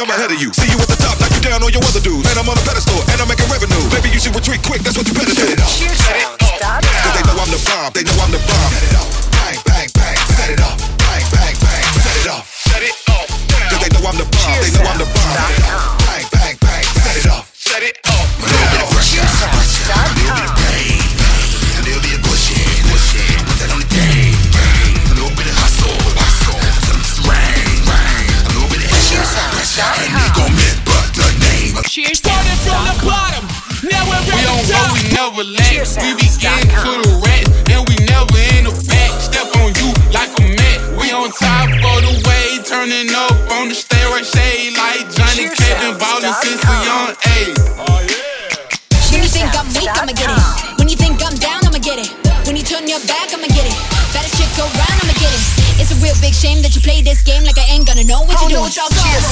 I'm ahead of you. See you at the top, knock you down on your other dudes. And I'm on a pedestal, and I'm making revenue. Maybe you should retreat quick, that's what you better do. Cause they know I'm the bomb, they know I'm the bomb. Set it up, bang, bang, bang, set it up, bang, bang, bang, set it up, set it up. Cause they know I'm the bomb, they know I'm the bomb. Bang, bang, bang, set it up, set it up. A little bit of pressure, a little bit of pain, a little bit of pushing, put that on the game. A little bit of hustle, some rain, a little bit of pressure, and they gon' miss but the name. Cheers. Started from the bottom, now we're ready to top. We never lack, we be into the rats, and we never in the back. Step on you like a mat. We on top of the wave, turning up on the stairway shade like Johnny Kevin ballin' since a young age. When you think I'm weak, I'ma get it. When you think I'm down, I'ma get it. When you turn your back, I'ma get it. Baddest chick go round, I'ma get it. It's a real big shame that you play this game like I ain't gonna know what you're doing.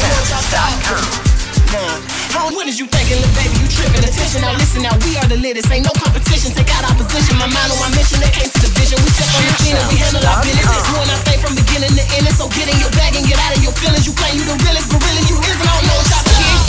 What is you thinking, little baby? You tripping? Attention, now listen, now we are the latest. Ain't no competition, take out opposition. My mind on my mission, they came to the vision. We step on the scene and we handle our business. Doing our thing from beginning to end. So get in your bag and get out of your feelings. You claim you the realest, but really you isn't. I don't know what y'all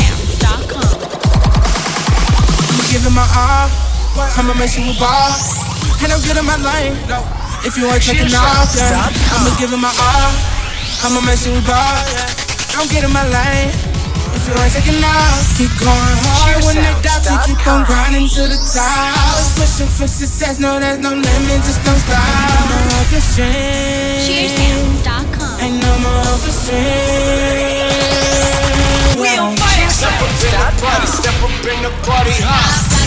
I'ma give it my all, I'ma make you a ball. And I'm good in my lane. If you ain't taking off, yeah, I'ma give it my all, I'ma make you a ball. I'm getting my lane. If you ain't taking off, keep going hard. When they doubt you, keep on grinding to the top. Always pushing for success, no there's no limit, just don't stop. No more constraints. Ain't no more constraints. We on fire. Step up in the party, step up in the party, huh?